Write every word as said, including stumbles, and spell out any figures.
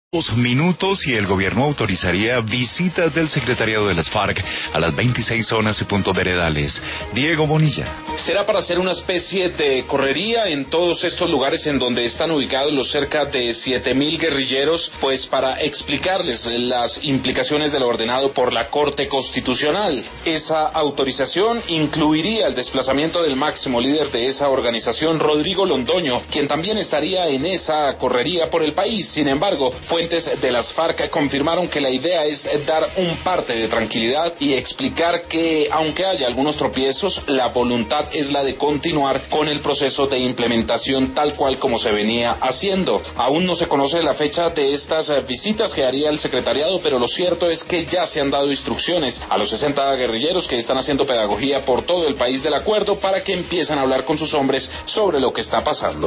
Dos minutos y el gobierno autorizaría visitas del secretariado de las FARC a las veintiséis zonas y puntos veredales. Diego Bonilla. Será para hacer una especie de correría en todos estos lugares en donde están ubicados los cerca de siete mil guerrilleros, pues para explicarles las implicaciones de lo ordenado por la Corte Constitucional. Esa autorización incluiría el desplazamiento del máximo líder de esa organización, Rodrigo Londoño, quien también estaría en esa correría por el país. Sin embargo, fuentes de las FARC confirmaron que la idea es dar un parte de tranquilidad y explicar que, aunque haya algunos tropiezos, la voluntad es la de continuar con el proceso de implementación tal cual como se venía haciendo. Aún no se conoce la fecha de estas visitas que haría el secretariado, pero lo cierto es que ya se han dado instrucciones a los sesenta guerrilleros que están haciendo pedagogía por todo el país del acuerdo para que empiecen a hablar con sus hombres sobre lo que está pasando.